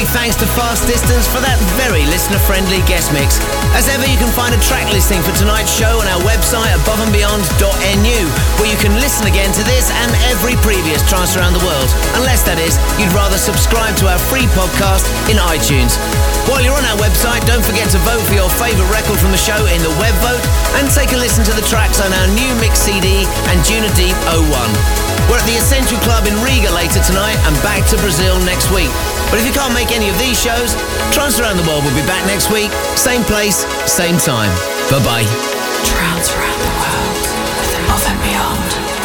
thanks to Fast Distance for that very listener-friendly guest mix. As ever, you can find a track listing for tonight's show on our website aboveandbeyond.nu, where you can listen again to this and every previous Trance Around the World, unless, that is, you'd rather subscribe to our free podcast in iTunes. While you're on our website, don't forget to vote for your favourite record from the show in the web vote, and take a listen to the tracks on our new mix CD and Juna Deep 01. We're at the Essential Club in Riga later tonight and back to Brazil next week. But if you can't make any of these shows, Trance Around the World will be back next week, same place, same time. Bye-bye. Trance Around the World with Above and Beyond.